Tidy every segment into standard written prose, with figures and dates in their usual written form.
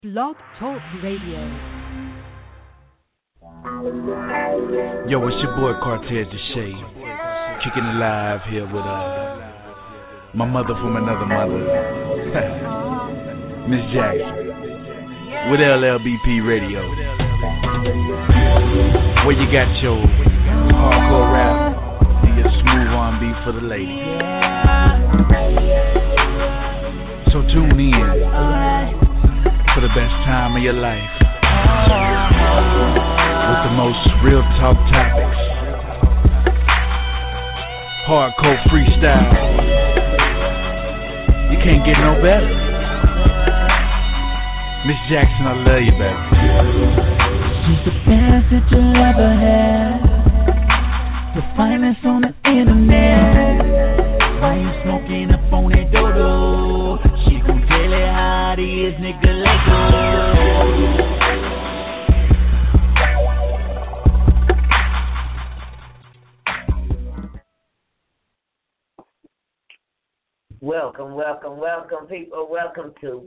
Blog Talk Radio. Yo, it's your boy Cortez the Shade, kicking it live here with my mother from another mother, Miss Jackson, with LLBP Radio, where you got your hardcore rap and your smooth R&B for the ladies. So tune in for the best time of your life, with the most real talk topics, hardcore freestyle. You can't get no better. Miss Jackson, I love you, baby. She's the best that you'll ever have, the finest on the internet. Why you smoking up on that dodo? She gon' tell it how it is, nigga, let go. Welcome, people. Welcome to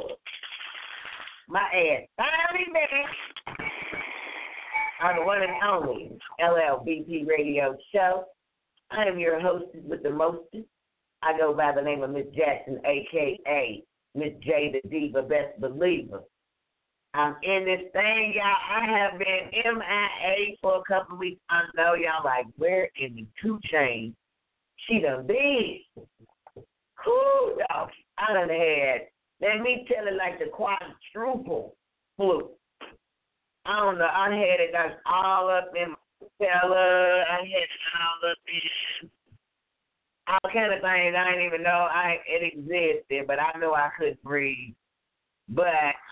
my ass finally back on the one and only LLBP Radio Show. I am your hostess with the mostest. I go by the name of Miss Jackson, a.k.a. Miss J, the Diva, Best Believer. I'm in this thing, y'all. I have been MIA for a couple of weeks. I know y'all like, where in the 2 Chainz she done been? Whew, dog. I done had, let me tell it like the quadruple flu. I don't know. I had it like all up in my cellar. I had it all up in all kind of things. I didn't even know it existed, but I knew I couldn't breathe. But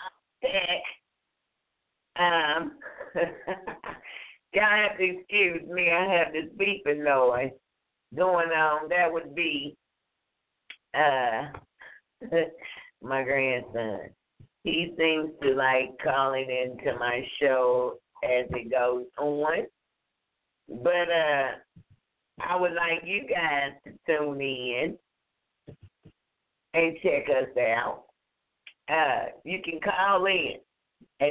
y'all have to excuse me. I have this beeping noise going on. That would be my grandson. He seems to like calling into my show as it goes on. But I would like you guys to tune in and check us out. You can call in at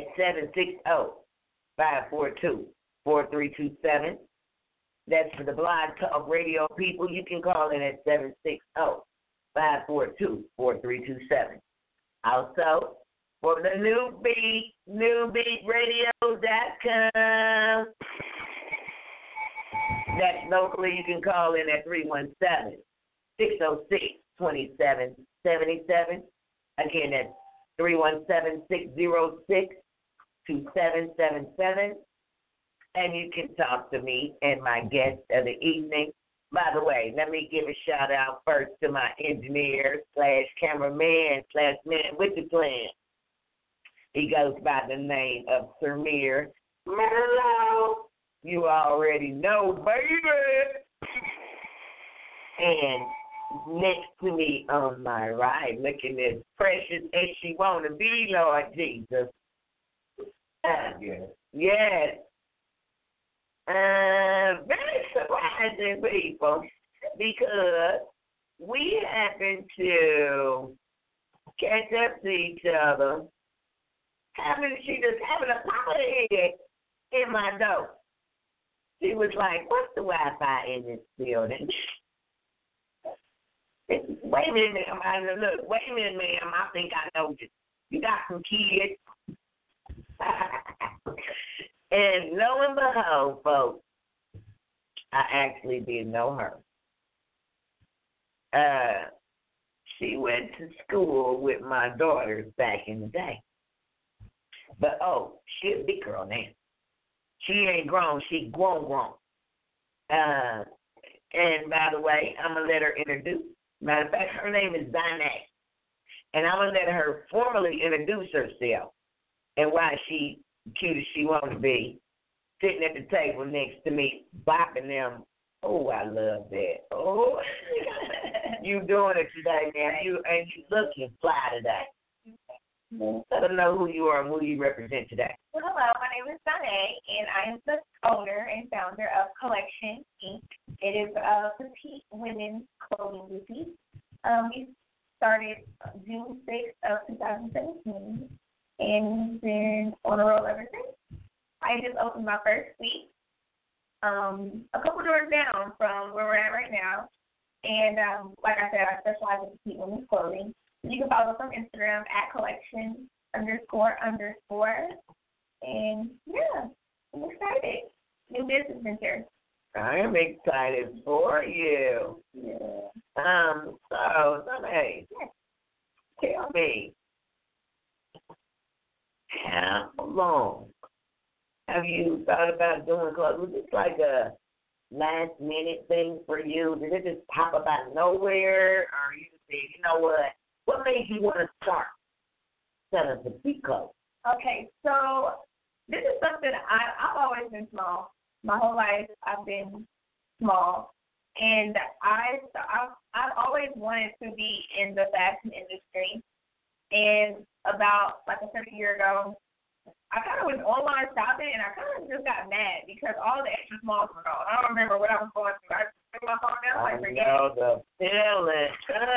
760-542-4327. That's for the Blog Talk Radio people. You can call in at 760-542-4327. Also, for the newbeatradio.com. That's locally. You can call in at 317-606-2777. Again, that's 317-606-2777. And you can talk to me and my guest of the evening. By the way, let me give a shout out first to my engineer / cameraman / man with the plan. He goes by the name of Samir Merlo. You already know, baby. And next to me on my right, looking as precious as she want to be, Lord Jesus. Yes. Very surprising people, because we happen to catch up to each other. She just having a pop of the head in my door. She was like, "What's the Wi-Fi in this building?" Wait a minute, ma'am. Wait a minute, ma'am. I think I know you. You got some kids. And lo and behold, folks, I actually did know her. She went to school with my daughters back in the day. But, she a big girl now. She ain't grown. She grown. And by the way, I'm going to let her introduce. Matter of fact, her name is Dinah. And I'm going to let her formally introduce herself and why she cute as she want to be, sitting at the table next to me, bopping them. Oh, I love that. Oh, you doing it today, man. You looking fly today. Let them know who you are and who you represent today. Well, hello, my name is Danae, and I am the owner and founder of Collection Inc. It is a petite women's clothing boutique. We started June 6th of 2017. and been on a roll ever since. I just opened my first week, a couple doors down from where we're at right now. And like I said, I specialize in petite women's clothing. You can follow us on Instagram at collection__. And yeah, I'm excited. New business venture. I am excited for you. Yeah. So, hey, tell me, how long have you thought about doing clothes? Was this like a last minute thing for you? Did it just pop up out of nowhere? Or you just said, you know what made you want to start selling petite clothes? Okay, so this is something I've always been small. My whole life I've been small. And I've always wanted to be in the fashion industry. And about, like I said, a year ago, I kind of was online shopping, and I kind of just got mad because all the extra smalls were gone. I don't remember what I was going through. I just took my phone down, like, forget it. I know the feeling.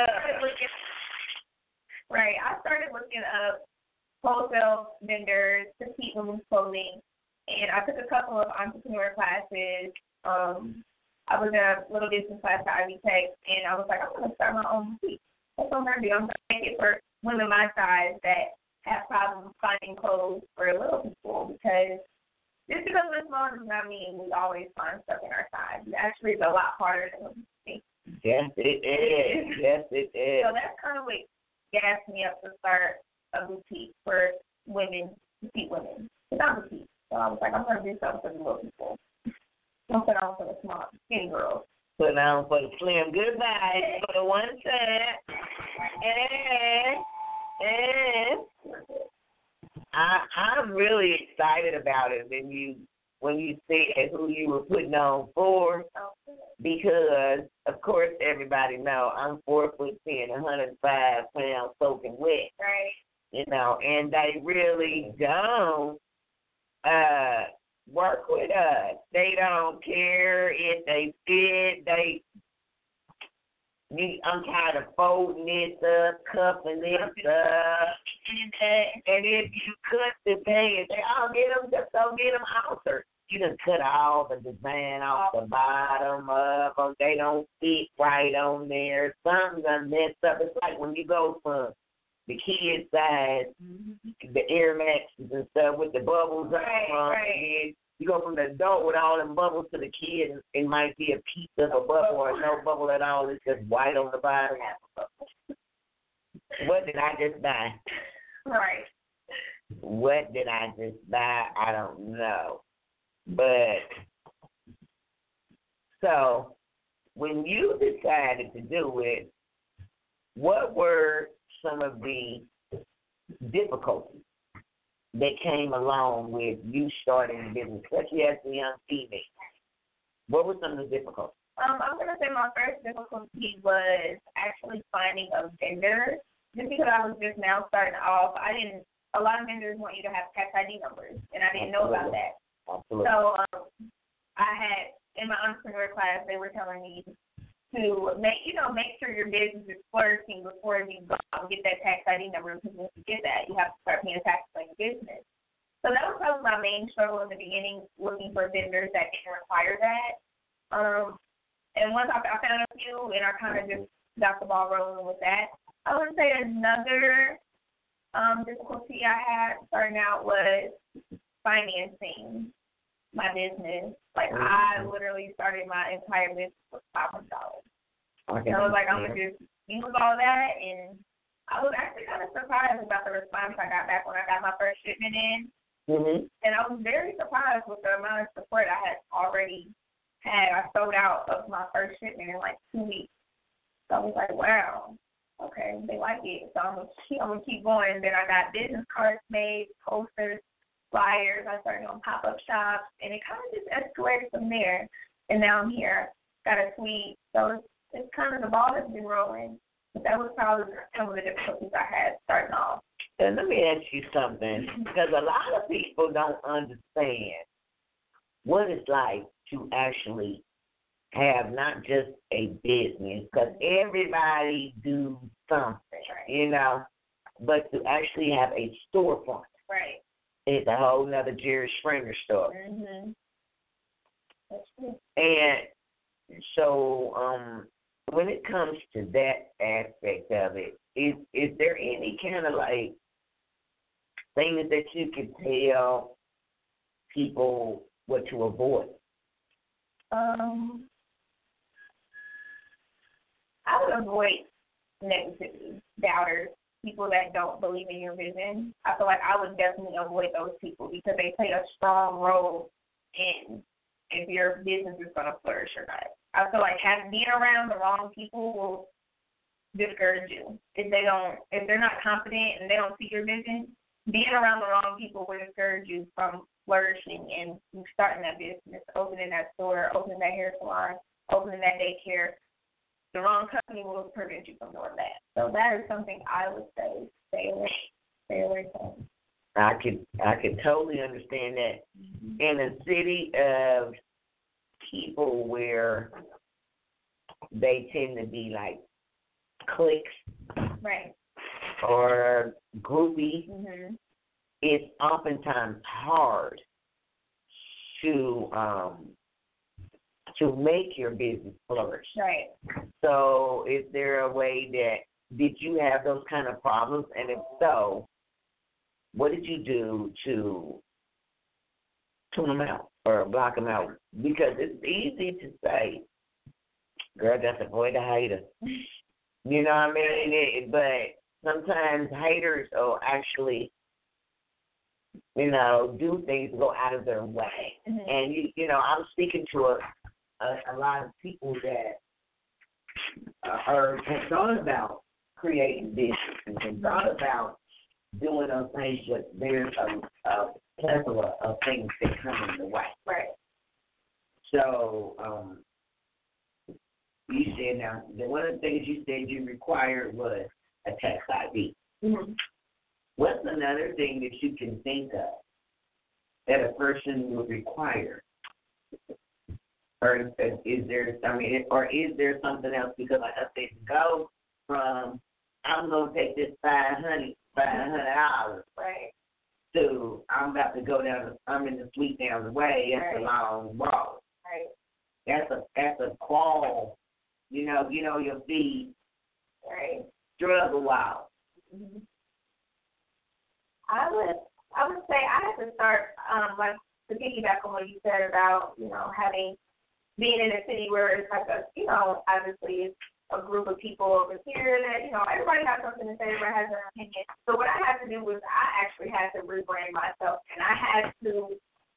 Right. I started looking up wholesale vendors, petite women's clothing, and I took a couple of entrepreneur classes. I was in a little business class at Ivy Tech, and I was like, I'm going to start my own boutique. That's what I'm going to do. I'm going to make it for women my size that have problems finding clothes for little people, because just because we're small does not mean we always find stuff in our size. It actually is a lot harder than what we think. Yes, it is. Yes, it is. So that's kind of what gassed me up to start a boutique for women, petite women. It's not boutique. So I was like, I'm going to do something for the little people. Don't put on for the small, skinny girls. Put on for the slim. Goodbye. For the one set. And I'm really excited about it when you said who you were putting on for, because of course everybody know I'm 4'10", 105 pounds soaking wet. Right. You know, and they really don't work with us. They don't care if they fit. I'm tired of folding this up, cuffing this up. And if you cut the pants, I'll get them, just go get them altered. You done cut all the design off the bottom of them. They don't fit right on there. Something done messed up. It's like when you go from the kids' size, the Air Maxes and stuff with the bubbles on them. And you go from the adult with all them bubbles to the kid, and it might be a piece of a bubble or no bubble at all. It's just white on the bottom. What did I just buy? Right. What did I just buy? I don't know. But, so, when you decided to do it, what were some of the difficulties that came along with you starting the business, especially as a young female? What were some of the difficulties? I'm going to say my first difficulty was actually finding a vendor. Just because I was just now starting off, a lot of vendors want you to have tax ID numbers, and I didn't know about that. Absolutely. So I had, in my entrepreneur class, they were telling me to make sure your business is flourishing before you go out and get that tax ID number, because once you get that, you have to start paying taxes on your business. So that was probably my main struggle in the beginning, looking for vendors that didn't require that. And once I found a few, and I kind of just got the ball rolling with that. I would say another difficulty I had starting out was financing my business. Like, I literally started my entire business with $500. Okay. So I was like, I'm going to just use all that, and I was actually kind of surprised about the response I got back when I got my first shipment in. Mm-hmm. And I was very surprised with the amount of support I had already had. I sold out of my first shipment in like 2 weeks. So I was like, wow, okay, they like it. So I'm gonna keep going. Then I got business cards made, posters, flyers. I started on pop-up shops, and it kind of just escalated from there. And now I'm here, got a suite. So it's kind of, the ball has been rolling. But that was probably some of the difficulties I had starting off. And let me ask you something, because a lot of people don't understand what it's like to actually have not just a business, because everybody do something, you know. but to actually have a storefront. Right. It's a whole nother Jerry Springer story. Mhm. That's true. And so, when it comes to that aspect of it, is there any kind of like things that you can tell people what to avoid? I would avoid negativity, doubters, people that don't believe in your vision. I feel like I would definitely avoid those people because they play a strong role in if your business is going to flourish or not. I feel like being around the wrong people will discourage you. If they're not confident and they don't see your vision, being around the wrong people will discourage you from flourishing and starting that business, opening that store, opening that hair salon, opening that daycare. The wrong company will prevent you from doing that. So that is something I would say stay away from. I could totally understand that. Mm-hmm. In a city of people where they tend to be like cliques, right, or groupies, mm-hmm. it's oftentimes hard to make your business flourish. Right. So is there a way did you have those kind of problems? And if so, what did you do to tune them out or block them out? Because it's easy to say, girl, just avoid the hater. You know what I mean? But sometimes haters will actually, do things to go out of their way. Mm-hmm. And, I'm speaking to a lot of people that have thought about creating businesses and thought about doing those things, but there's a plethora of things that come in the way. Right. So, you said now, one of the things you said you required was a tax ID. Mm-hmm. What's another thing that you can think of that a person would require? Or is there something else? Because like I said, go from I'm gonna take this $500, right, to I'm about to go down. I'm in the suite down the way. That's right. a long walk. Right. That's a crawl. Get on your feet. Right. Struggle a while. Mm-hmm. I would say I had to start like to piggyback on what you said about being in a city where it's like obviously it's a group of people over here that, everybody has something to say, everybody has their opinion. So what I had to do was I actually had to rebrand myself, and I had to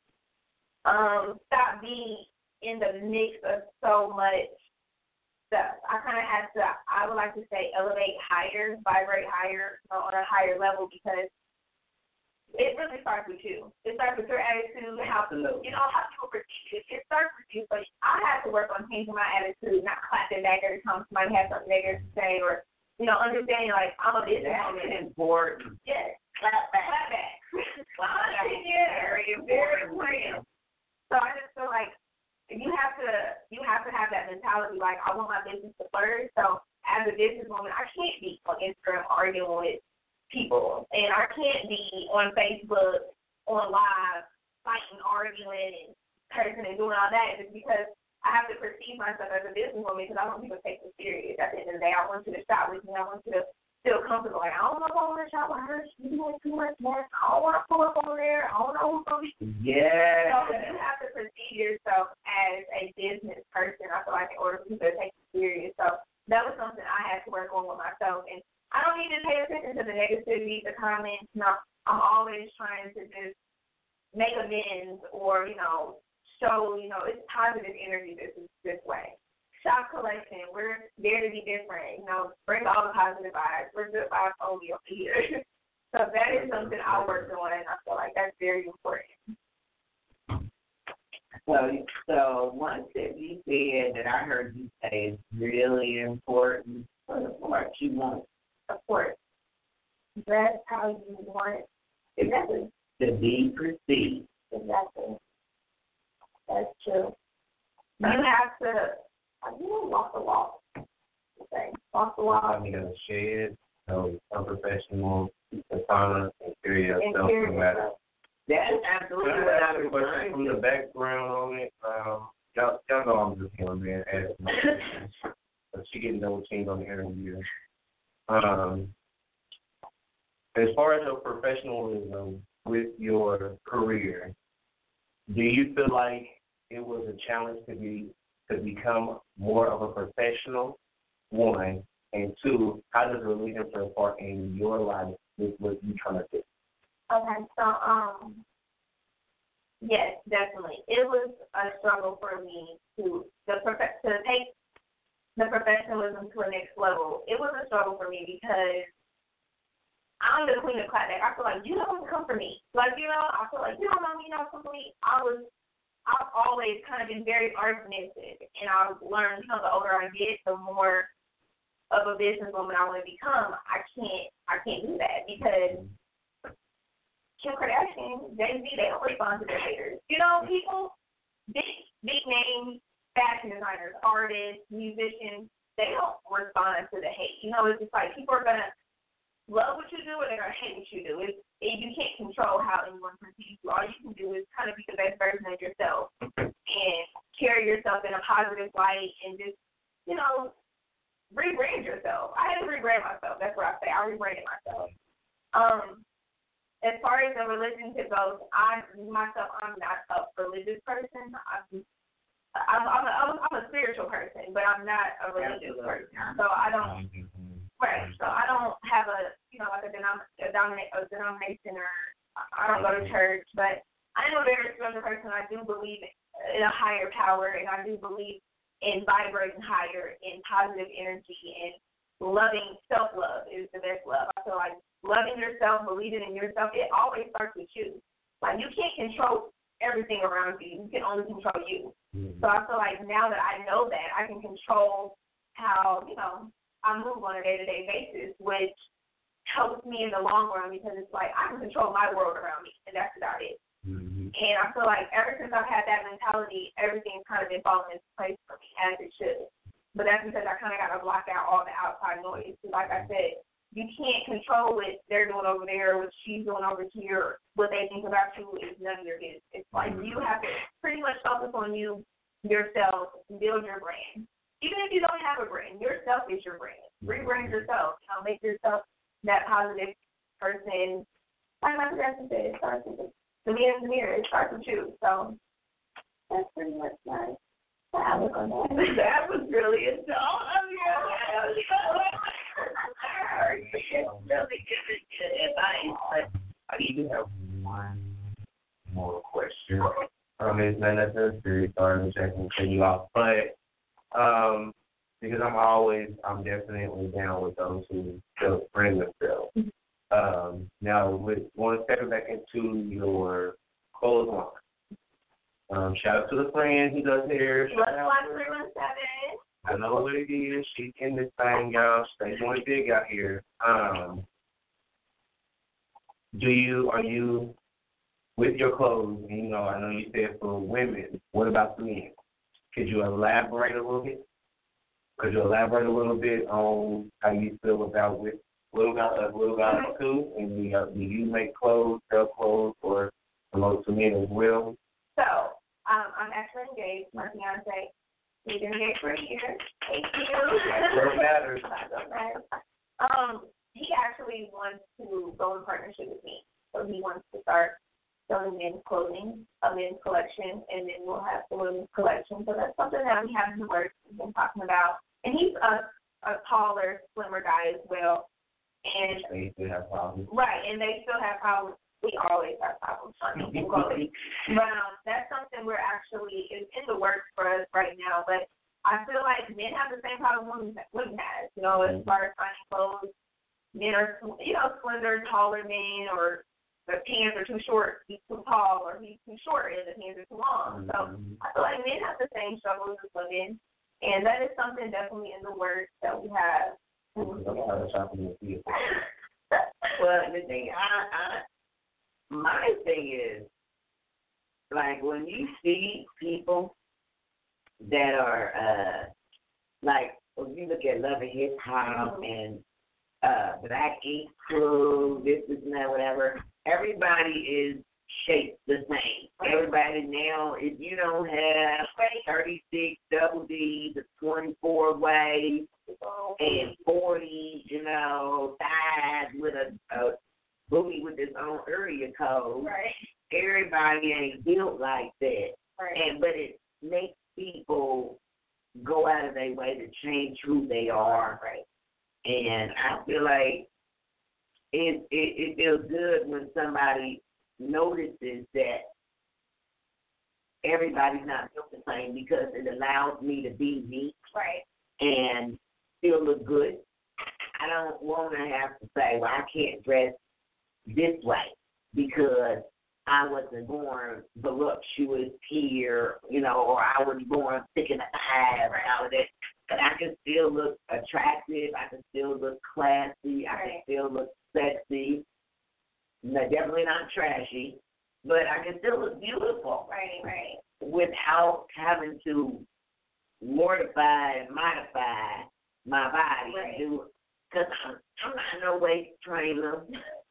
stop being in the mix of so much stuff. I kind of had to, I would like to say, elevate higher, vibrate higher, on a higher level, because it really starts with you. It starts with your attitude, how people perceive you. It starts with you. But I had to work on changing my attitude, not clapping back every time somebody has something negative to say, or understanding like I'm a business woman. That's important. Yes, clap back. Yeah, very important. So I just feel like you have to have that mentality. Like I want my business to flourish. So as a businesswoman, I can't be on Instagram arguing with people, and I can't be on Facebook, on live, fighting, arguing, and cursing and doing all that, just because I have to perceive myself as a businesswoman, because I want people to take me serious. At the end of the day, I want you to shop with me. I want you to feel comfortable. Like, I don't know if I want to shop with her. She's doing too much more. I don't want to pull up over there. I don't know who's going to be. Yeah. So you have to perceive yourself as a business person, I feel like, in order for people to take you serious. So that was something I had to work on with myself. And I don't need to pay attention to the negativity, the comments. No, I'm always trying to just make amends or, show, it's positive energy this way. Shop collection, we're there to be different. Bring all the positive vibes. We're good vibes only over here. So that is something I work on, and I feel like that's very important. So one thing you said that I heard you say is really important for the part you want. Of course. That's how you want it. Exactly. To be perceived. Exactly. That's true. You have to walk the walk. Okay. Walk the walk. The shed. So unprofessional, persona, and carry yourself no matter. That's absolutely what I'm referring from the background on it. Y'all know I'm just young man asking my questions. But she getting no change on the interview. As far as your professionalism with your career, do you feel like it was a challenge to become more of a professional, one, and two, how does religion play a part in your life with what you're trying to do? Okay, so yes, definitely. It was a struggle for me to take the professionalism to a next level. It was a struggle for me because I'm the queen of clapback. I feel like you don't come for me. Like, I feel like you don't know me, complete. I've always kind of been very argumentative, and I've learned, the older I get, the more of a businesswoman I want to become. I can't do that because Kim Kardashian, Jay-Z, they don't respond to their haters. People, big name fashion designers, artists, musicians, they don't respond to the hate. It's just like people are going to love what you do or they're going to hate what you do. You can't control how anyone perceives you. All you can do is kind of be the best version of yourself and carry yourself in a positive light and just, rebrand yourself. I had to rebrand myself. That's what I say. I rebranded myself. As far as the religion goes, I'm not a religious person. I'm a spiritual person, but I'm not a religious person. So I don't. Right. So I don't have a denomination, or I don't go to church. But I am a very spiritual person. I do believe in a higher power, and I do believe in vibrating higher, in positive energy, and loving. Self-love is the best love. I feel like loving yourself, believing in yourself, it always starts with you. Like, you can't control everything around you. You can only control you. So I feel like now that I know that, I can control how, I move on a day-to-day basis, which helps me in the long run because it's like I can control my world around me, and that's about it. And I feel like ever since I've had that mentality, everything's kind of been falling into place for me as it should. But that's because I kind of got to block out all the outside noise. Like I said, you can't control what they're doing over there, what she's doing over here. What they think about you is none of your business. It's like you have to pretty much focus on you, yourself, build your brand. Even if you don't have a brand, yourself is your brand. Rebrand yourself. Make yourself that positive person. Like my professor said, it starts with the mirror. It starts with you. So that's pretty much my outlook on that. That was really a joke. Really good advice. I do have one more question. It's not necessarily serious. Sorry, I'm checking you off, but because I'm definitely down with those who still bring themselves. Now, want to step back into your clothes line. Shout out to the friend who does hair. Let's watch 317. I know what it is. She's in this thing, y'all. Stay doing big out here. Are you with your clothes? I know you said for women. What about the men? Could you elaborate a little bit? On how you feel about with Little Guys too? And do you make clothes, sell clothes, or promote to men as well? So, I'm actually engaged. My fiance, we've been engaged for a year. Thank you. That's what matters. He actually wants to go in partnership with me. So he wants to start selling men's clothing, a men's collection, and then we'll have the women's collection. So that's something that we have in the works. We've been talking about. And he's a taller, slimmer guy as well. And they still have problems. Right, and they still have problems. We always have problems finding clothing. But that's something we're actually is in the works for us right now. But I feel like men have the same problem women have. As far as finding clothes, men are slender, taller men, or the pants are too short, he's too tall, or he's too short and the pants are too long. So I feel like men have the same struggles as women, and that is something definitely in the works that we have. Well, the thing, my thing is, like, when you see people that are, like, when you look at Love and Hip Hop and Black Ink Crew, this is not whatever. Everybody is shaped the same. Everybody now, if you don't have 36 double D, the 24 way, and 40, thighs with a booty with its own area code. Right. Everybody ain't built like that. Right. But it makes people go out of their way to change who they are. Right. And I feel like it feels good when somebody notices that everybody's not built the same, because it allows me to be me. Right. And still look good. I don't want to have to say, well, I can't dress this way because I wasn't born voluptuous here, or I was born thick in the eyes and all of that. But I can still look attractive. I can still look classy. I can still look sexy. No, definitely not trashy, but I can still look beautiful. Right. Without having to mortify and modify my body. Right. Because I'm not no waist trainer.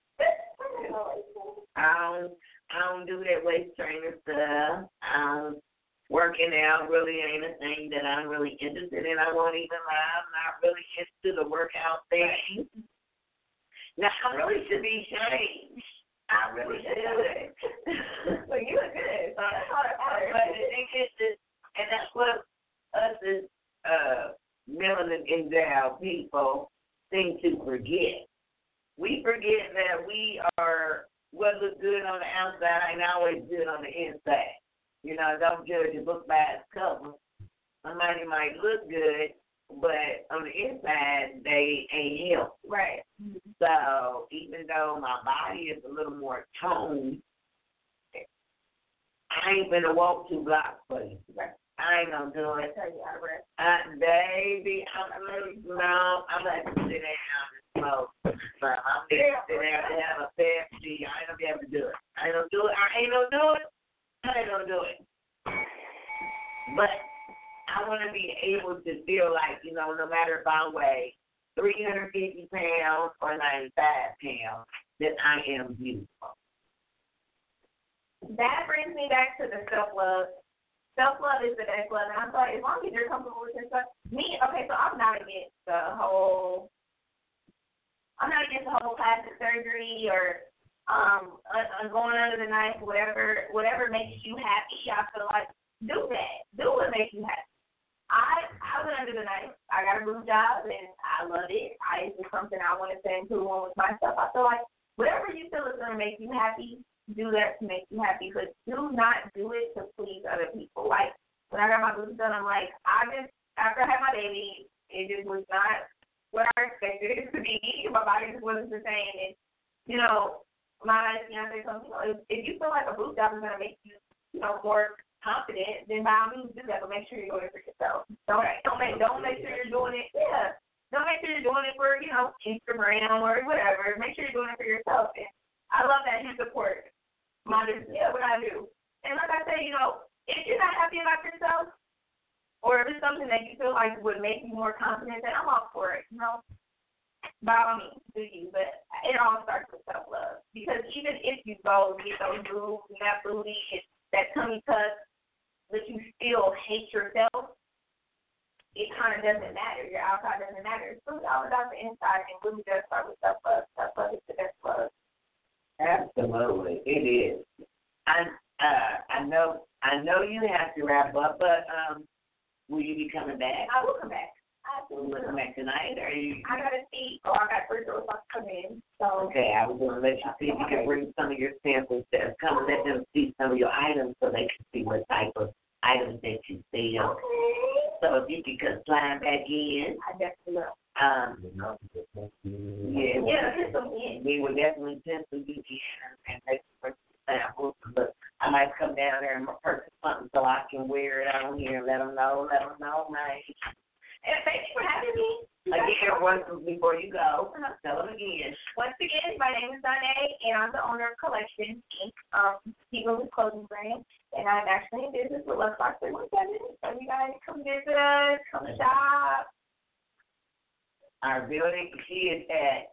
I don't do that waist trainer stuff. Working out really ain't a thing that I'm really interested in. I won't even lie. I'm not really into the workout thing. Now, I really should be changed. I really should. Well, you look good. So that's all that matters. But the thing is, and that's what us as melanin endowed people seem to forget. We forget that we are what looks good on the outside ain't always good on the inside. Don't judge a book by its cover. Somebody might look good, but on the inside, they ain't healthy. Right. So even though my body is a little more toned, I ain't gonna walk 2 blocks for you. Right. I ain't gonna do it. Baby, I'm gonna sit down and smoke. So I'm gonna sit down and have a Pepsi. I ain't gonna be able to do it. I ain't gonna do it. But I want to be able to feel like, no matter if I weigh 350 pounds or 95 pounds, that I am beautiful. That brings me back to the self-love. Self-love is the best love. And I'm like, as long as you're comfortable with yourself. So I'm not against the whole plastic surgery or going under the knife, whatever makes you happy. I feel like do that. Do what makes you happy. I went under the knife. I got a boob job, and I love it. It's just something I want to improve on with myself. I feel like whatever you feel is going to make you happy, do that to make you happy. But do not do it to please other people. Like, when I got my boobs done, I'm like, after I had my baby, it just was not what I expected it to be. My body just wasn't the same. And, my fiance told me, if you feel like a boob job is going to make you, more confident, then by all means do that, but make sure you're doing it for yourself. Don't make sure you're doing it. Yeah. Don't make sure you're doing it for, Instagram or whatever. Make sure you're doing it for yourself. And I love that you support what I do. And like I said, if you're not happy about yourself, or if it's something that you feel like would make you more confident, then I'm all for it. By all means, do you. But it all starts with self-love. Because even if you go and get those boobs and that booty and that tummy tuck, but you still hate yourself, it kind of doesn't matter. Your outside doesn't matter. It's really all about the inside, and really does start with self-love. Self-love is the best love. Absolutely, it is. I know you have to wrap up, but will you be coming back? I will come back. Will you come back tonight, or you? I gotta see. I got 3 doors to come in. So. Okay, I was going to let you see if you can bring some of your samples there. Come and let them see some of your items so they can see what type of items that you sell. Okay. So if you could slide back in. I definitely will. We will definitely pencil you in and take some samples. But I might come down there and purchase something so I can wear it on here and let them know, man. And thank you for having me. Again, once before you go, tell them again. Once again, my name is Danae, and I'm the owner of Collection Inc., T-Rose clothing brand, and I'm actually in business with Love Box 317. So you guys come visit us, come shop. Our building, she is at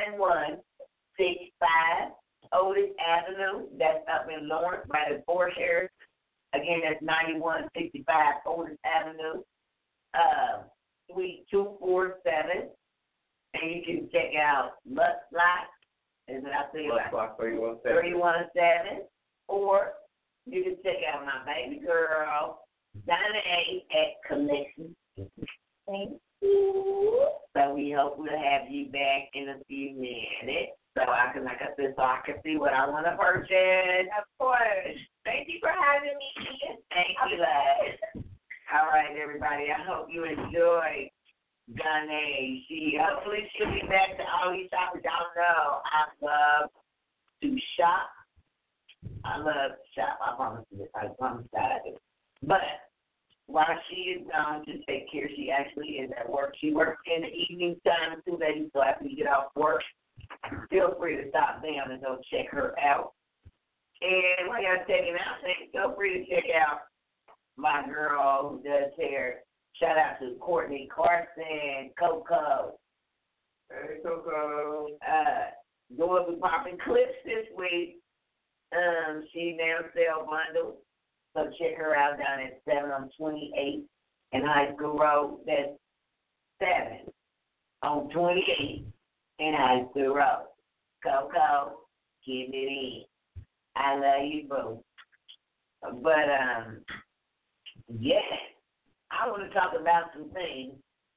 9165 Otis Avenue. That's up in Lawrence, right at Fort Harris. Again, that's 9165 Otis Avenue. Suite 247. And you can check out Lux Block. Is what I say? Lux Block 317. 317. Or you can check out my baby girl, Donna A. at Collection. Thank you. So we hope we'll have you back in a few minutes. So I can, like I said, so I can see what I want to purchase. Of course. Thank you for having me. Thank you, love. All right, everybody. I hope you enjoyed Gunna. Hopefully she'll be back to all these shoppers. Y'all know I love to shop. I love to shop. I promise you. I promise that I do. But while she is gone to take care, she actually is at work. She works in the evening time too, ladies. So after you get off work, feel free to stop down and go check her out. And while y'all checking out, feel free to check out my girl who does hair. Shout out to Courtney Carson, Coco. Hey, Coco. Going to be popping clips this week. She now sell bundles. So check her out down at 7 on 28 in High School Road. That's 7 on 28 in High School Road. Coco, get it in. I love you, boo. But, yeah, I want to talk about some things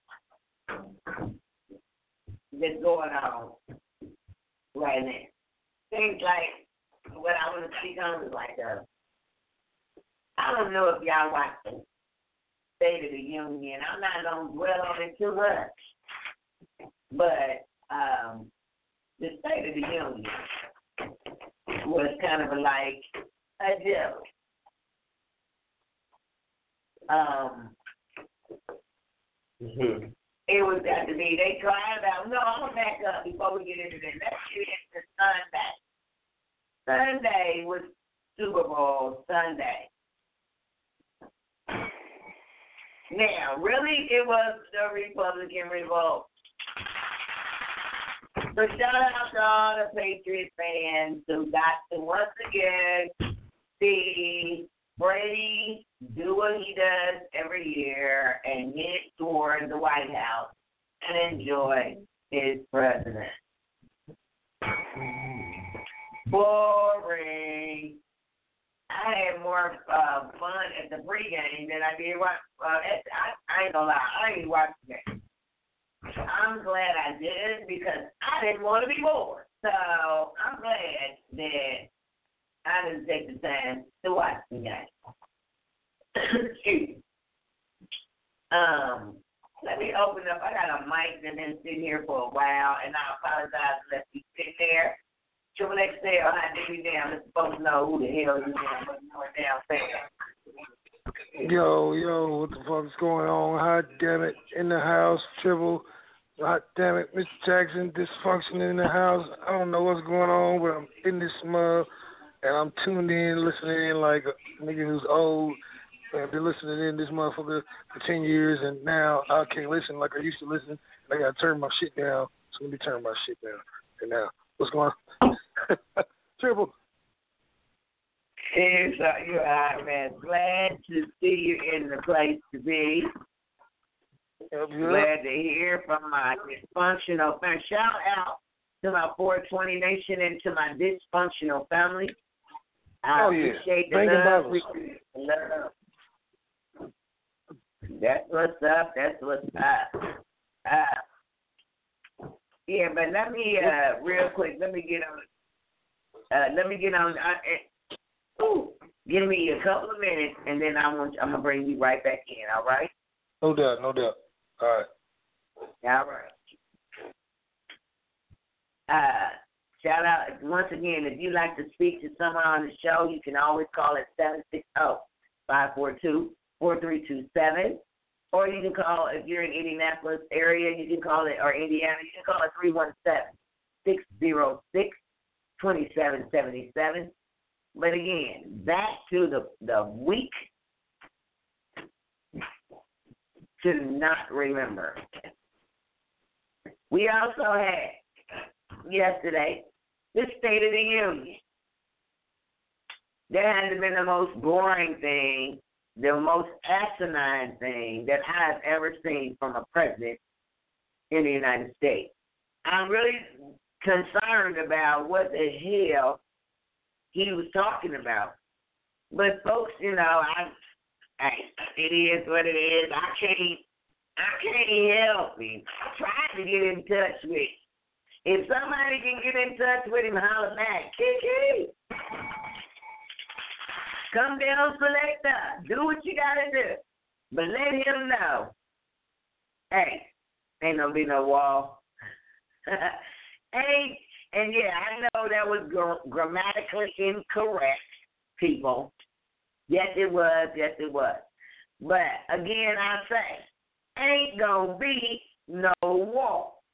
that's going on right now. Things like what I want to speak on is like I don't know if y'all watch the State of the Union. I'm not going to dwell on it too much. But the State of the Union was kind of like a joke. It was got to be, they cried about, no, I'm going to back up before we get into this. Let's get into Sunday. Sunday was Super Bowl Sunday. Now, really, it was the Republican revolt. So shout out to all the Patriots fans who got to once again see Brady do what he does every year and get toward the White House and enjoy his president. Boring. I had more fun at the pregame than I did watch. I ain't gonna lie, I ain't watching the game. I'm glad I did because I didn't want to be bored. So I'm glad that I didn't take the time to watch the game. Excuse me. Let me open up. I got a mic that's been sitting here for a while, and I apologize to let you sit there. Triple XL, hot diggy down. Let the folks know who the hell you are. What you doing downstairs? Yo, what the fuck is going on? Hot damn it, in the house, Triple. Hot damn it, Mr. Jackson, dysfunctioning in the house. I don't know what's going on, but I'm in this mug, and I'm tuned in, listening in like a nigga who's old. I've been listening in this motherfucker for 10 years, and now I can't listen like I used to listen. I got to turn my shit down, so let me turn my shit down. And now, what's going on? Triple. Here's you are, man. Glad to see you in the place to be. Glad to hear from my dysfunctional family. Shout out to my 420 Nation and to my dysfunctional family. I appreciate the love. That's what's up. That's what's up. Yeah, but let me real quick. Let me get on. Give me a couple of minutes, and then I'm gonna bring you right back in. All right? No doubt. All right. All right. Shout out once again. If you'd like to speak to someone on the show, you can always call at 760-542-4327. Or you can call, if you're in Indianapolis area, you can call it, or Indiana, you can call it 317-606-2777. But again, back to the week to not remember. We also had yesterday the State of the Union. That has been the most boring thing, the most asinine thing that I've ever seen from a president in the United States. I'm really concerned about what the hell he was talking about. But folks, it is what it is. I can't help him. I tried to get in touch with him. If somebody can get in touch with him, holler back. Kiki, come down, Selector. Do what you gotta do. But let him know. Hey, ain't gonna be no wall. Hey, and yeah, I know that was grammatically incorrect, people. Yes, it was. Yes, it was. But again, I say, ain't gonna be no wall.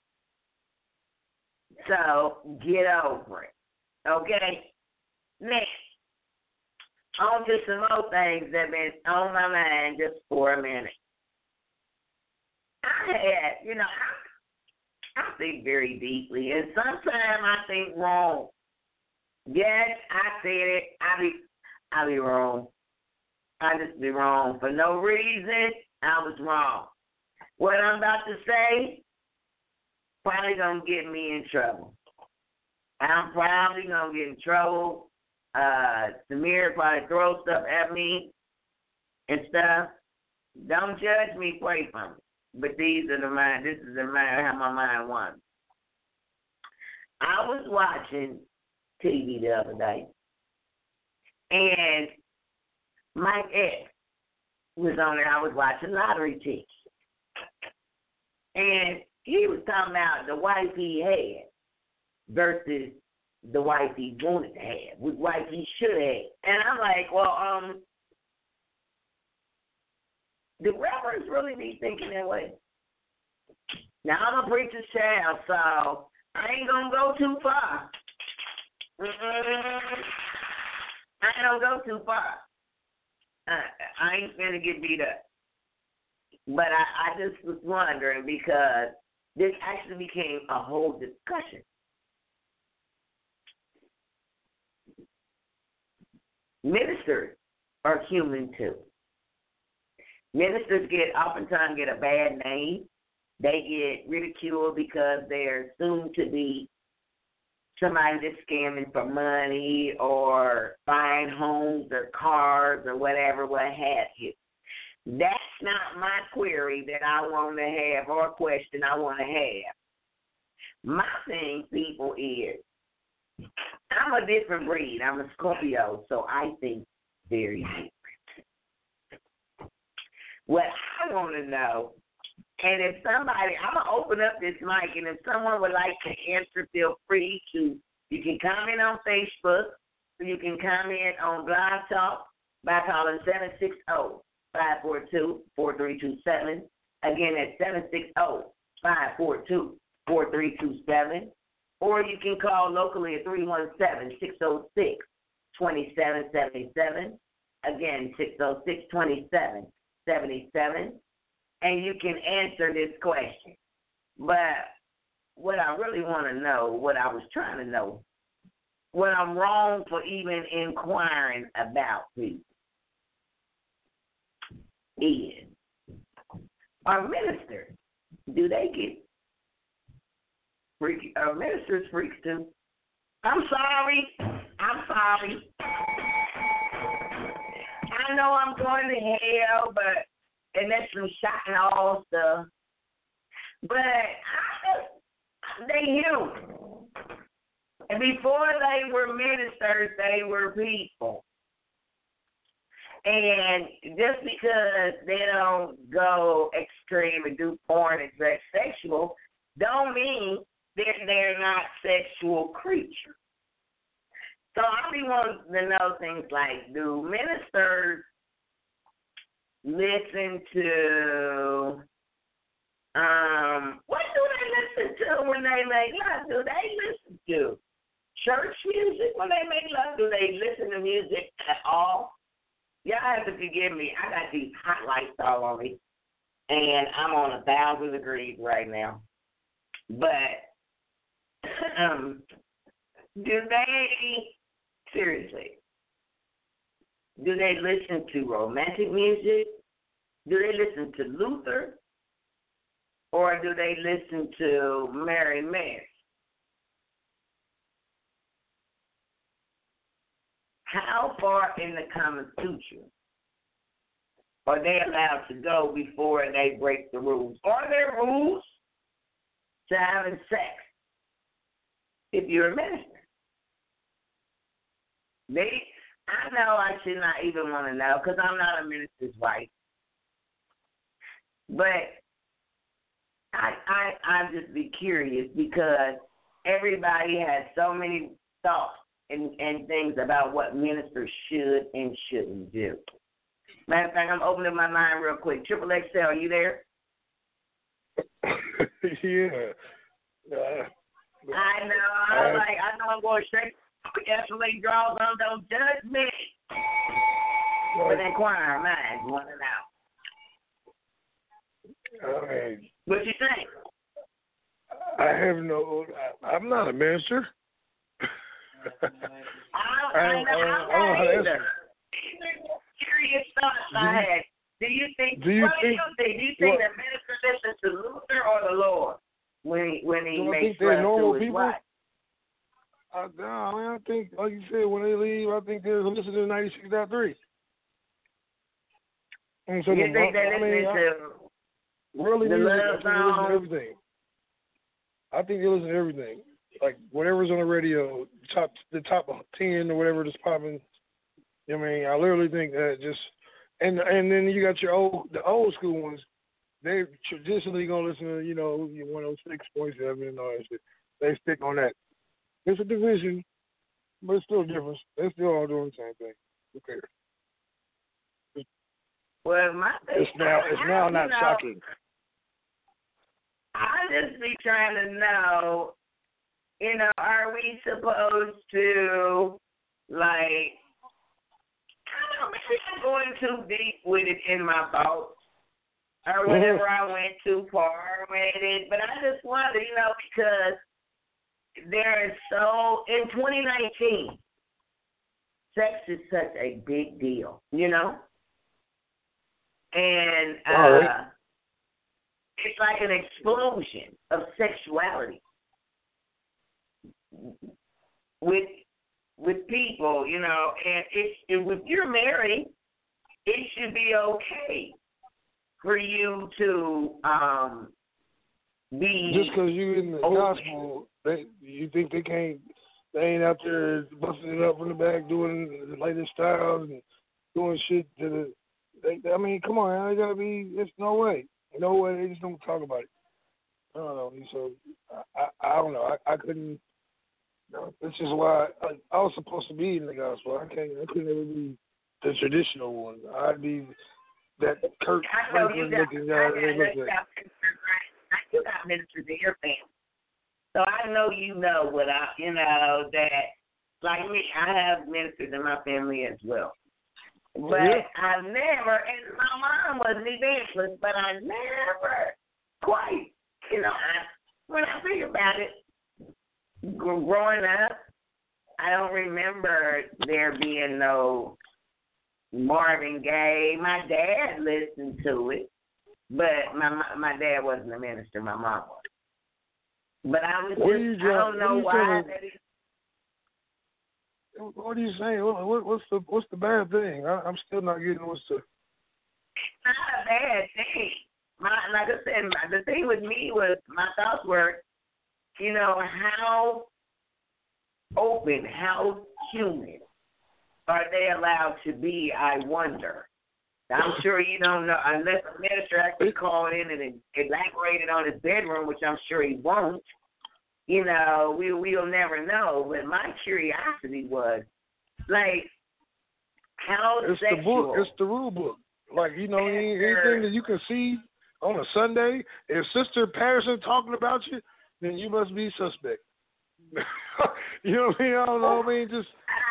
So get over it. Okay? Next, on to some more things that have been on my mind just for a minute. I think very deeply, and sometimes I think wrong. Yes, I said it. I be wrong. I just be wrong. For no reason, I was wrong. What I'm about to say probably going to get me in trouble. I'm probably going to get in trouble. Samir probably throw stuff at me and stuff. Don't judge me, pray for me. But this is the mind how my mind wants. I was watching TV the other day, and Mike X was on there. I was watching lottery tickets, and he was talking about the wife he had versus the wife he wanted to have, what wife he should have. And I'm like, well, the reverends really be thinking that way. Now, I'm a preacher's child, so I ain't going to go too far. I ain't going to go too far. I ain't going to get beat up. But I just was wondering because this actually became a whole discussion. Ministers are human too. Ministers oftentimes get a bad name. They get ridiculed because they're assumed to be somebody that's scamming for money or buying homes or cars or whatever, what have you. That's not my query that I want to have or question I want to have. My thing, people, is I'm a different breed. I'm a Scorpio, so I think very different. What I want to know, and if somebody, I'm going to open up this mic, and if someone would like to answer, feel free to. You can comment on Facebook, or you can comment on Blog Talk by calling 760-542-4327. Again, that's 760-542-4327. Or you can call locally at 317-606-2777. Again, 606-2777. And you can answer this question. But what I really want to know, what I was trying to know, what I'm wrong for even inquiring about people is, are ministers, do they get freaky? Are ministers freaks too? I'm sorry. I know I'm going to hell, and that's some shot and all stuff. But they human. And before they were ministers, they were people. And just because they don't go extreme and do porn and sex sexual, don't mean that they're not sexual creatures. So I be wanting to know things like, do ministers listen to, what do they listen to when they make love? Do they listen to church music when they make love? Do they listen to music at all? Y'all have to forgive me. I got these hot lights all on me, and I'm on 1,000 degrees right now. But do they listen to romantic music? Do they listen to Luther? Or do they listen to Mary Mary? How far in the Constitution are they allowed to go before they break the rules? Are there rules to having sex if you're a minister? I know I should not even want to know because I'm not a minister's wife. But I just be curious because everybody has so many thoughts and things about what ministers should and shouldn't do. Matter of fact, I'm opening my mind real quick. Triple XL, are you there? Yeah. I know. I know I'm going straight. Definitely draws on. Don't judge me. But inquire minds, one and out. What you think? I'm not a minister. I don't know how to answer. Curious thoughts I had. Do you think the minister listens to Luther or the Lord when he makes love to his wife? I think, like you said, when they leave, I think they're listening to 96.3. You think they're listening to really the music? love I think they listen to everything. I think they listen to everything. Like whatever's on the radio, the top 10 or whatever that's popping. I mean, I literally think that just and then you got the old school ones. They traditionally gonna listen to 106.7 and all that shit. They stick on that. It's a division, but it's still a difference. They're still all doing the same thing. Who cares? Well, it's now not shocking. I just be trying to know, are we supposed to, maybe I'm going too deep with it in my thoughts, or whenever I went too far with it, but I just wonder, because there is in 2019, sex is such a big deal, and it's like an explosion of sexuality with people, and if you're married, it should be okay for you to be just because you in the gospel, you think they ain't out there busting it up from the back doing the latest styles and doing shit I mean, come on, it gotta be. It's no way. They just don't talk about it. I don't know. So I don't know. I couldn't. This is why I was supposed to be in the gospel. I couldn't ever be the traditional one. I'd be that Kirk Franklin looking guy. You got ministers in your family, so I know that. Like me, I have ministers in my family as well. But I've never, and my mom was an evangelist, but I never quite, when I think about it, growing up, I don't remember there being no Marvin Gaye. My dad listened to it, but my dad wasn't a minister, my mom was. But I don't know why that is. What are you saying? What's the bad thing? I'm still not getting what's the. It's not a bad thing. Like I said, the thing with me was my thoughts were, how open, how human are they allowed to be? I wonder. I'm sure you don't know unless a minister actually called in and elaborated on his bedroom, which I'm sure he won't. We'll never know. But my curiosity was, how it's sexual. The book. It's the rule book. Anything that you can see on a Sunday, if Sister Patterson talking about you, then you must be suspect. You know what I mean? I don't know. I mean, just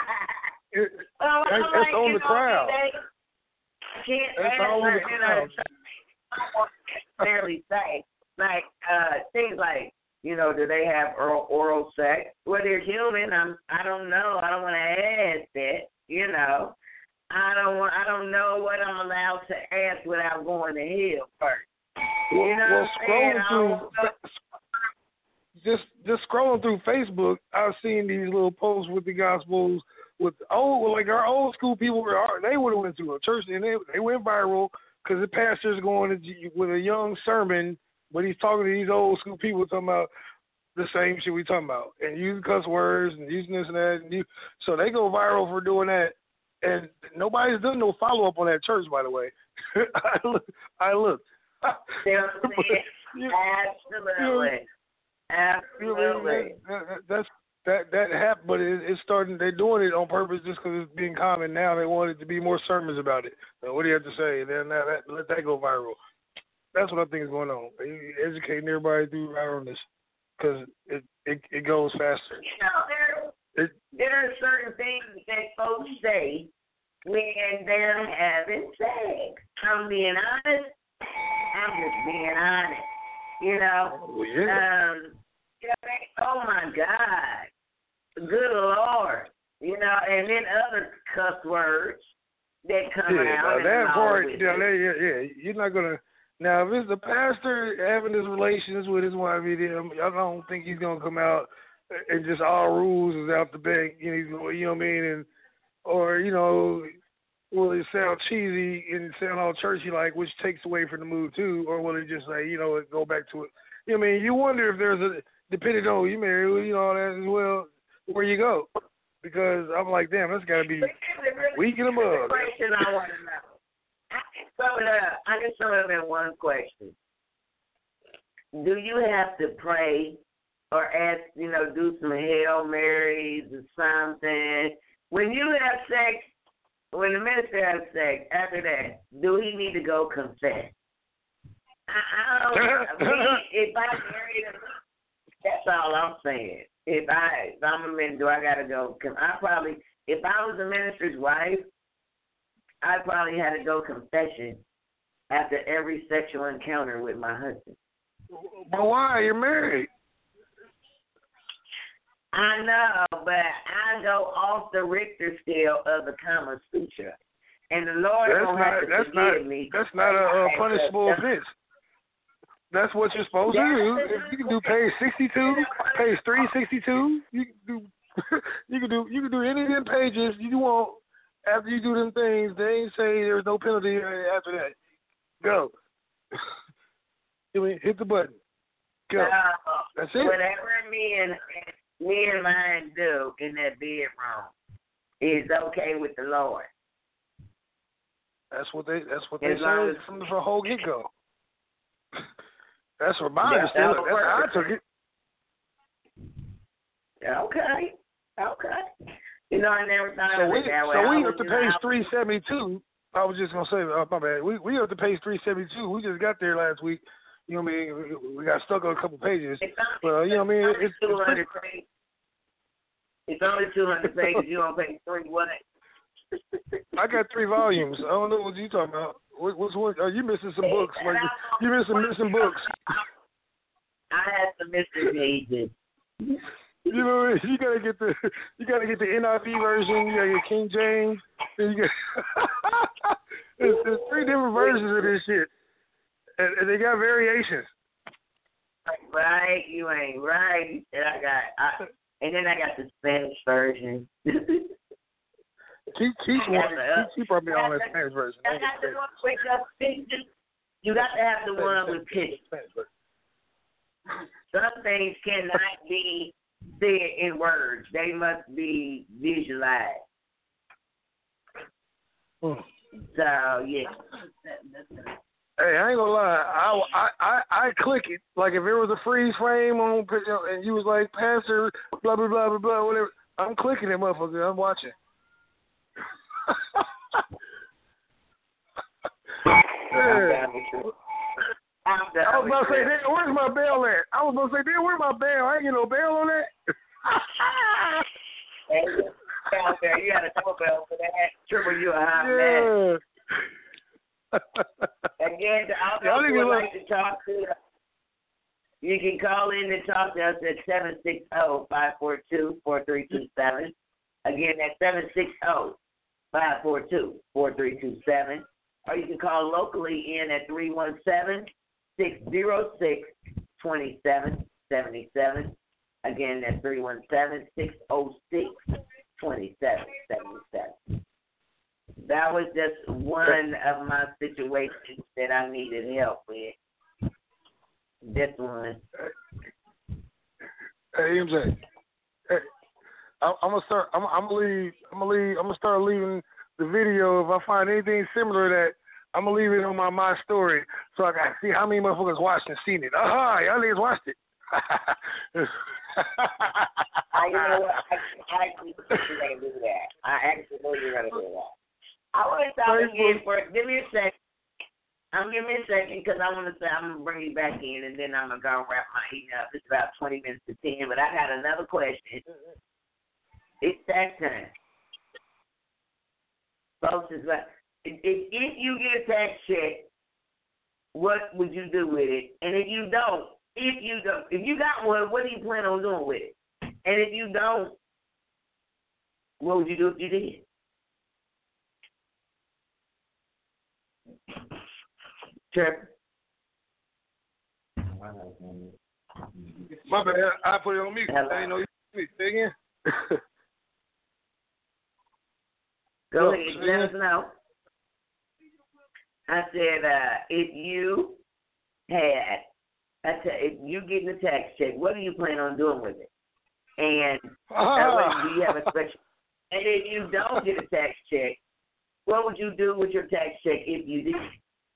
that's on the crowd. That's all on the crowd. I won't necessarily say things like Do they have oral sex? Well, they're human. I don't know. I don't want to ask that. I don't know what I'm allowed to ask without going to hell first. Well, just scrolling through Facebook, I've seen these little posts with the gospels with our old school people. They would have went to a church and they went viral because the pastor's going with a young sermon, but he's talking to these old school people talking about the same shit we talking about and using cuss words and using this and that. So they go viral for doing that, and nobody's done no follow up on that church, by the way. I looked. Absolutely. That happened, but it's starting. They're doing it on purpose just because it's being common now. They want it to be more sermons about it. What do you have to say? Then let that go viral. That's what I think is going on. Educating everybody through viralness because it goes faster. There are certain things that folks say when they're having sex. I'm being honest. I'm just being honest. Oh my God, good Lord, and then other cuss words that come out. That part, you're not gonna. Now, if it's the pastor having his relations with his wife, I don't think he's gonna come out and just all rules is out the bank. You know what I mean? Will it sound cheesy and sound all churchy like, which takes away from the mood too, or will it just say, go back to it? You wonder if there's depending on who you marry, all that as well, where you go. Because I'm like, damn, that's got to be weak in the mud. Question I want to know. I just sum it up in one question. Do you have to pray or ask, do some Hail Marys or something? When you have sex, when the minister has sex, after that, do he need to go confess? I don't know. If I marry him, that's all I'm saying. If I'm a minister, do I got to go? If I was a minister's wife, I probably had to go confession after every sexual encounter with my husband. But why? You're married. I know, but I go off the Richter scale of the Kama Sutra. And the Lord don't have to forgive me. That's not a punishable offense. That's what you're supposed to do. You can do page 62, page 362. You can do any of them pages you want after you do them things. They ain't say there's no penalty after that. Go. Hit the button. Go. That's it. Whatever me and mine do in that bedroom is okay with the Lord. That's what they said from the whole get go. That's what mine is. That's how I took it. Okay. I never thought of it that way. So we up to page 372. I was just gonna say, my bad. We up to page 372. We just got there last week. You know what I mean? We got stuck on a couple pages. But you know what I mean? It's 200 pages. It's only 200 pages. You on page 3 what? I got 3 volumes. I don't know what you talking about. What's what? Are you missing some books? Like you missing books? I had some missing pages. You know, you gotta get the NIV version. You gotta get King James. Then you got there's 3 different versions of this shit, and they got variations. Right, you ain't right. And then I got the Spanish version. Keep probably on that Spanish version. I got the one with pictures. You got to have the one with pictures. Some things cannot be said in words. They must be visualized. So yeah. Hey, I ain't gonna lie. I click it like if there was a freeze frame on, and you was like Pastor, blah blah blah blah blah, whatever. I'm clicking it, motherfucker. I'm watching. Yeah. I was about to say, where's my bell at? I was about to say, where's my bell? I ain't get no bell on that. You got a double bell for that. Triple, you a hot man. Again, to all those who would like to talk to, You can call in and talk to us at 760-542-4327. Again, that's 760-542-4327. Or you can call locally in at 317-606-2777. Again, that's 317-606-2777. That was just one of my situations that I needed help with. This one. Hey, MJ. Hey, I'm gonna start. I'm gonna start leaving the video. If I find anything similar to that, I'm gonna leave it on my story so I can see how many motherfuckers watched and seen it. Aha, y'all niggas watched it. You know what? I actually know you're gonna do that. I actually know you're gonna do that. I want to talk again for. Give me a second. Give me a second because I want to say I'm gonna bring you back in and then I'm gonna go and wrap my eating up. It's about 20 minutes to 10, but I got another question. It's tax time, folks. It's like if you get a tax check, what would you do with it? And if you got one, what do you plan on doing with it? And if you don't, what would you do if you did? Trevor. My bad. I put it on mute. Hello. I didn't know you put it. Say again. Go ahead. Let us know. I said, if you getting a tax check, what do you plan on doing with it? And do you have a special? And if you don't get a tax check, what would you do with your tax check if you did?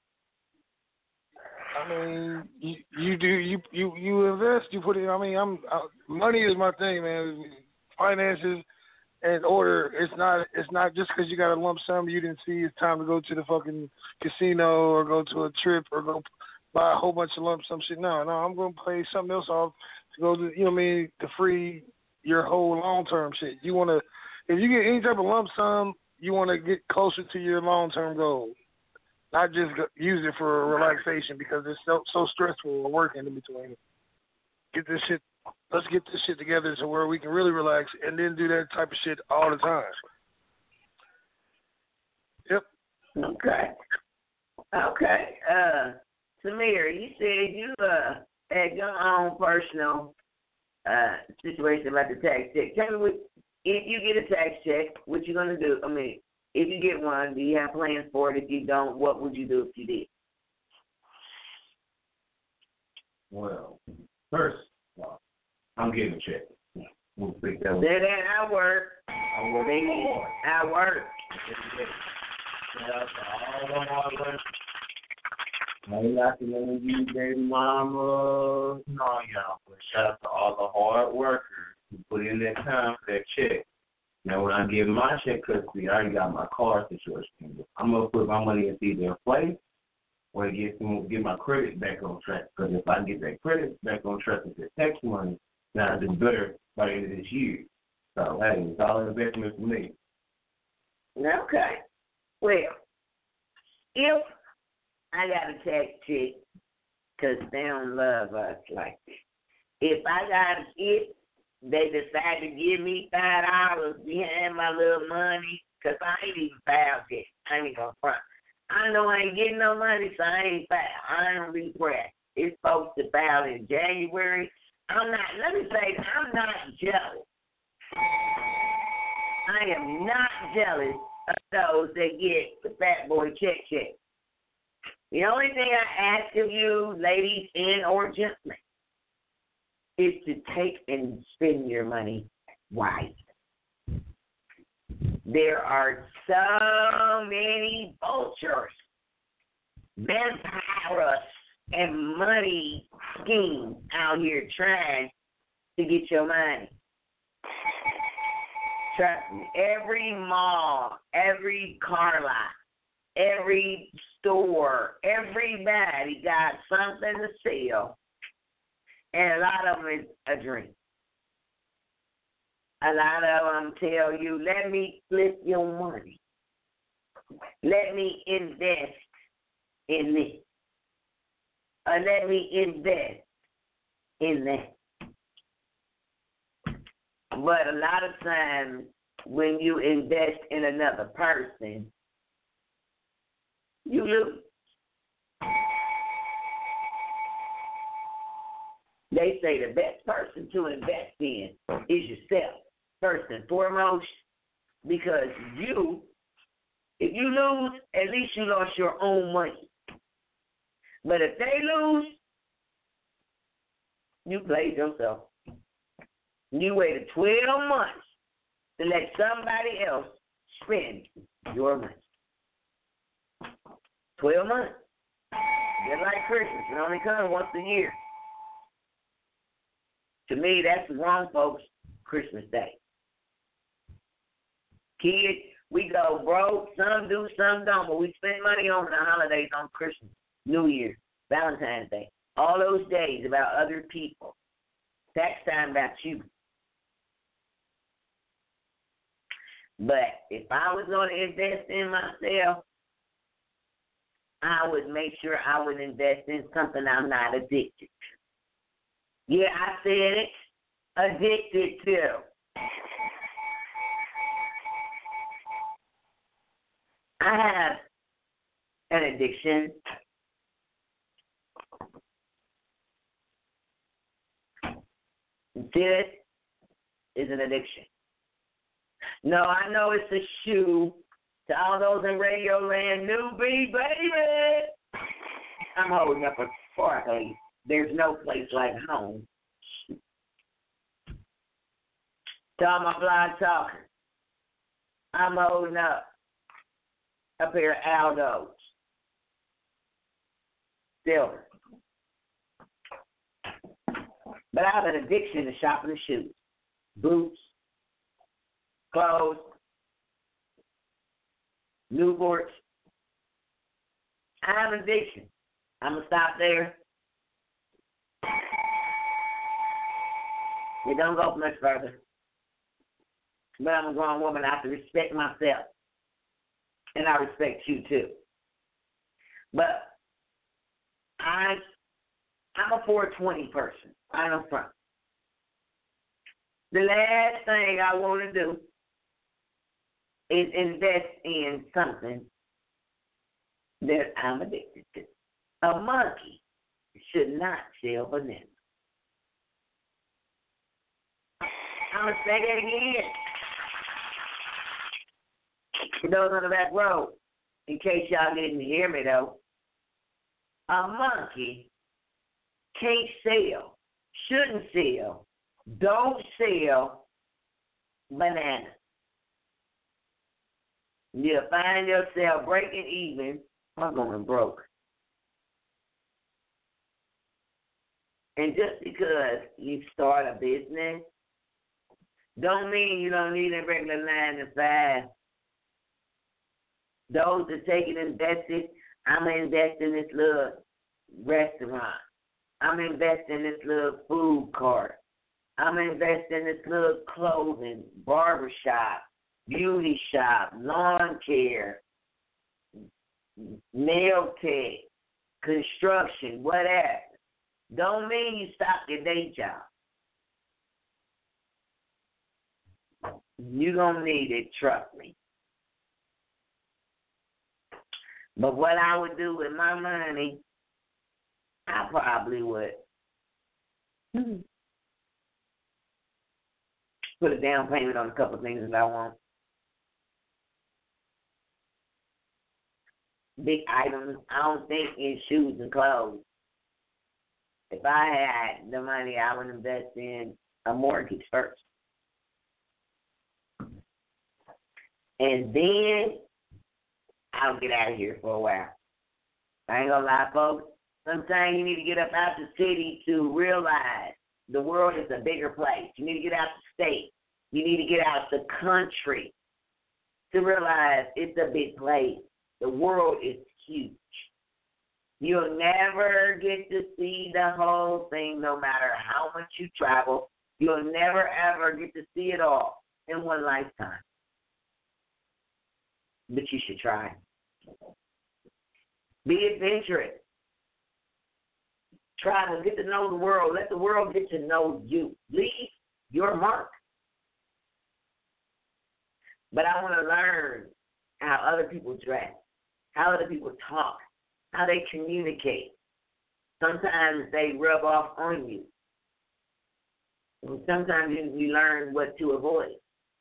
I mean, you invest, you put it. I mean, money is my thing, man. Finances and order. It's not just because you got a lump sum you didn't see. It's time to go to the fucking casino or go to a trip or go buy a whole bunch of lump sum shit. No, I'm gonna pay something else off to go to. You know what I mean? To free your whole long term shit. You wanna, if you get any type of lump sum, you wanna get closer to your long term goal. Not just use it for relaxation because it's so stressful working in between. Let's get this shit together to where we can really relax and then do that type of shit all the time. Yep. Okay. Samir, you said you had your own personal situation about the tax check. Tell me if you get a tax check, what you gonna do? I mean, if you get one, do you have plans for it? If you don't, what would you do if you did? Well, first, I'm getting a check. We'll pick that up. Say that I work. I work. All the hard work. I ain't got to let you, baby mama. No, y'all. But shout out to all the hard workers who put in that time for that check. Now, when I get my check custody, I already got my car situation. I'm going to put my money into either a place or get my credit back on track. Because if I get that credit back on track with the tax money, then I'll do better by the end of this year. So, hey, it's all an investment for me. Okay. Well, if I got a tax check, because they don't love us like that. If they decide to give me $5 behind my little money, because I ain't even filed yet. I ain't gonna front. I know I ain't getting no money, so I ain't filed. I ain't be pressed. It's supposed to file in January. I'm not jealous. I am not jealous of those that get the fat boy check. The only thing I ask of you, ladies and or gentlemen, is to take and spend your money wisely. There are so many vultures, vampires, and money schemes out here trying to get your money. Trust me, every mall, every car lot, every store, everybody got something to sell. And a lot of them is a dream. A lot of them tell you, let me flip your money. Let me invest in this. Or let me invest in that. But a lot of times when you invest in another person, you lose. They say the best person to invest in is yourself, first and foremost, because if you lose, at least you lost your own money. But if they lose, you played yourself. You waited 12 months to let somebody else spend your money. 12 months. Just like Christmas. It only comes once a year. To me, that's wrong, folks. Christmas Day. Kids, we go broke. Some do, some don't. But we spend money on the holidays, on Christmas, New Year, Valentine's Day. All those days about other people. Tax time about you. But if I was going to invest in myself, I would make sure I would invest in something I'm not addicted to. Yeah, I said it. Addicted to. I have an addiction. This is an addiction. No, I know it's a shoe to all those in radio land. Newbie, baby. I'm holding up a sparkly. There's no place like home. To all my fly talkers, I'm holding up a pair of Aldos. Silver. But I have an addiction to shopping and shoes. Boots, clothes, Newports. I have an addiction. I'm going to stop there. It don't go much further. But I'm a grown woman. I have to respect myself. And I respect you too. But I'm a 420 person. I know front. The last thing I want to do is invest in something that I'm addicted to. A monkey should not sell bananas. I'm going to say that again. For those on the back row, in case y'all didn't hear me though, a monkey can't sell, shouldn't sell, don't sell bananas. You'll find yourself breaking even or going broke. And just because you start a business, don't mean you don't need a regular 9 to 5. Those that take it invested, I'm going to invest in this little restaurant. I'm going to invest in this little food cart. I'm going to invest in this little clothing, barbershop, beauty shop, lawn care, nail tech, construction, whatever. Don't mean you stop your day job. You're going to need it, trust me. But what I would do with my money, I probably would put a down payment on a couple of things that I want. Big items. I don't think in shoes and clothes. If I had the money, I would invest in a mortgage first. And then I'll get out of here for a while. I ain't gonna lie, folks. Sometimes you need to get up out the city to realize the world is a bigger place. You need to get out the state. You need to get out the country to realize it's a big place. The world is huge. You'll never get to see the whole thing no matter how much you travel. You'll never, ever get to see it all in one lifetime. But you should try. Be adventurous. Travel, get to know the world. Let the world get to know you. Leave your mark. But I want to learn how other people dress, how other people talk, how they communicate. Sometimes they rub off on you. And sometimes you learn what to avoid.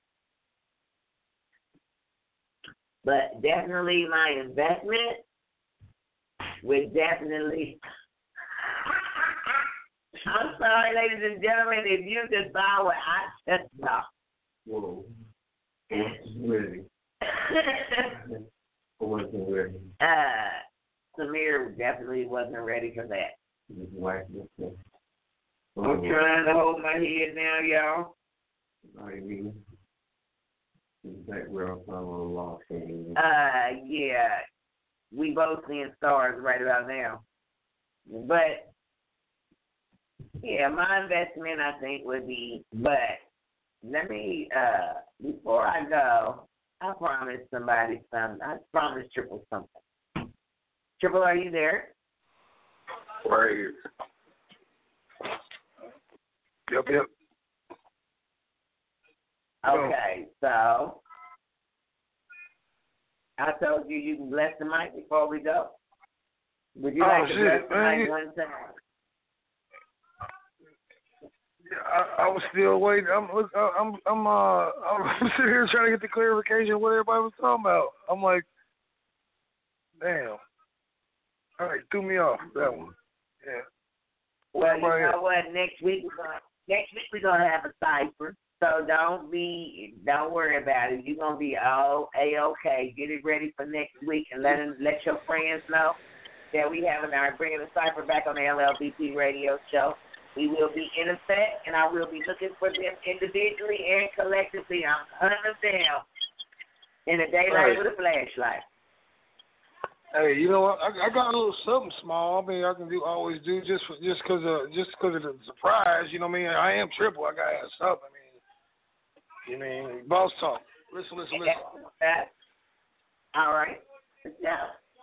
But definitely my investment would definitely... I'm sorry, ladies and gentlemen, if you just saw what I just saw. Whoa. Really? I wasn't ready. Samir definitely wasn't ready for that. I'm trying to hold my head now, y'all. I mean, background sound a little lost. Yeah. We both seeing stars right about now. But, yeah, my investment, I think, would be, but let me, before I go, I promised somebody something. I promised Triple something. Triple, are you there? Right here. Yep. Okay, so I told you can bless the mic before we go. Would you like to bless the mic one time? I was still waiting. I'm sitting here trying to get the clarification of what everybody was talking about. I'm like, damn. All right, threw me off that one. Yeah. Well, you know what? Next week we're gonna have a cipher. So don't worry about it. You're gonna be all A-OK. Get it ready for next week and let your friends know that we bringing the cipher back on the LLBP radio show. We will be in effect, and I will be looking for them individually and collectively. I'm hunting them down in the daylight with a flashlight. Hey, you know what? I got a little something small. I mean, I can always do just because of the surprise. You know what I mean? I am Triple. I gotta have something. I mean, boss talk. Listen. All right. Yeah.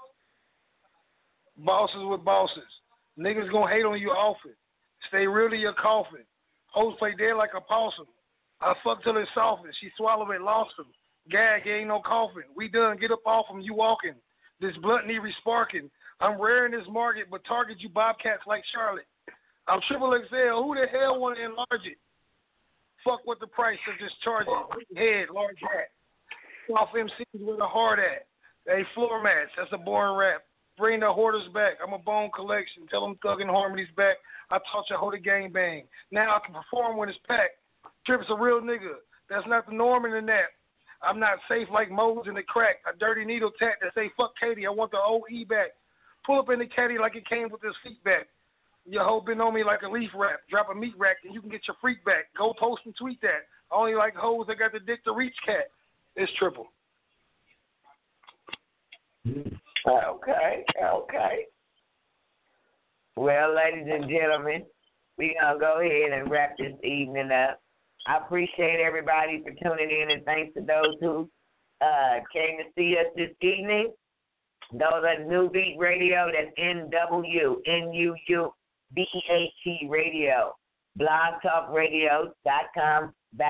Bosses with bosses. Niggas gonna hate on you often. Stay real to your coffin. Hoes play dead like a possum. I fuck till it softens. She swallowed it, lost him. Gag, ain't no coffin. We done. Get up off him. You walking. This blunt need resparking. I'm rare in this market, but target you bobcats like Charlotte. I'm Triple XL. Who the hell want to enlarge it? Fuck what the price of just charge it. Head, large hat. Off MCs with a hard at. Hey, floor mats. That's a boring rap. Bring the hoarders back. I'm a bone collection. Tell them Thug and Harmony's back. I taught you how to gang bang. Now I can perform when it's packed. Trip's a real nigga. That's not the norm in the net. I'm not safe like Moe's in the crack. A dirty needle tat that say, fuck Katie, I want the OE back. Pull up in the caddy like it came with his feet back. Your hoe been on me like a leaf wrap. Drop a meat rack and you can get your freak back. Go post and tweet that. I only like hoes that got the dick to reach cat. It's Triple. Okay. Well, ladies and gentlemen, we're going to go ahead and wrap this evening up. I appreciate everybody for tuning in, and thanks to those who came to see us this evening. Those are New Beat Radio, that's NWNUUBEAT Radio, blogtalkradio.com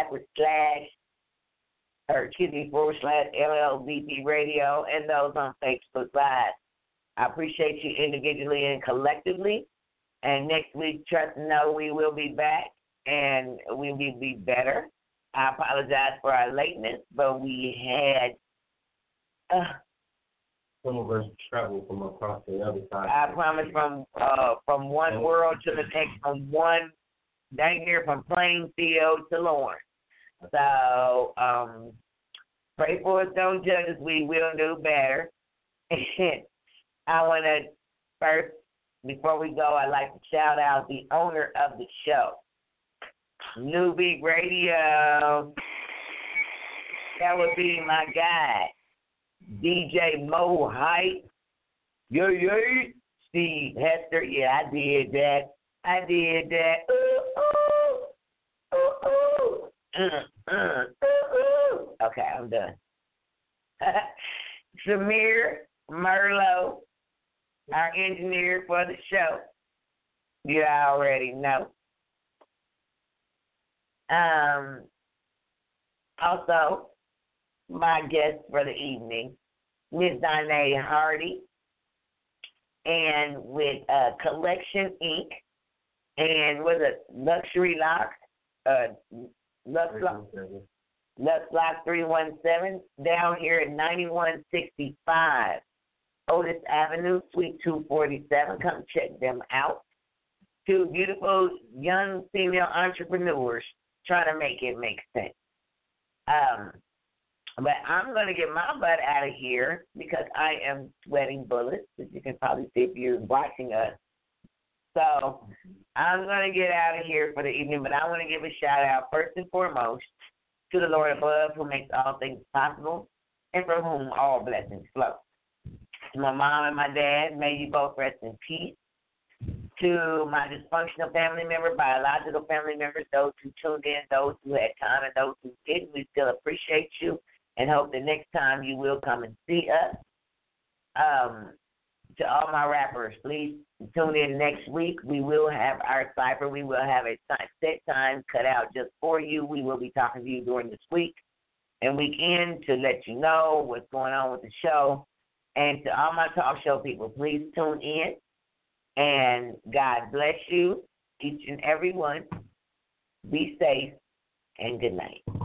/LLBP Radio, and those on Facebook Live. I appreciate you individually and collectively. And next week, trust and know we will be back, and we will be better. I apologize for our lateness, but we had some of us travel from across the other side. I promise from one world to the next, from one dang near from Plainfield to Lawrence. So pray for us, don't judge us. We will do better. I want to first, before we go, I'd like to shout out the owner of the show, New Beat Radio. That would be my guy, DJ Mo Hype. Yeah. Steve Hester. Yeah, I did that. Okay, I'm done. Samir Merlot, our engineer for the show. You already know. Also, my guest for the evening, Miss Danae Hardy, and with Collection Inc. and with a Luxury Lock, Lux Lock 317 down here at 9165 Otis Avenue, Suite 247. Come check them out. Two beautiful young female entrepreneurs trying to make it make sense. But I'm going to get my butt out of here because I am sweating bullets, as you can probably see if you're watching us. So I'm going to get out of here for the evening, but I want to give a shout-out first and foremost to the Lord above who makes all things possible and from whom all blessings flow. To my mom and my dad, may you both rest in peace. To my dysfunctional family member, biological family members, those who tuned in, those who had time, and those who didn't, we still appreciate you and hope the next time you will come and see us. To all my rappers, please tune in next week. We will have our cipher. We will have a set time cut out just for you. We will be talking to you during this week and weekend to let you know what's going on with the show. And to all my talk show people, please tune in. And God bless you, each and every one. Be safe and good night.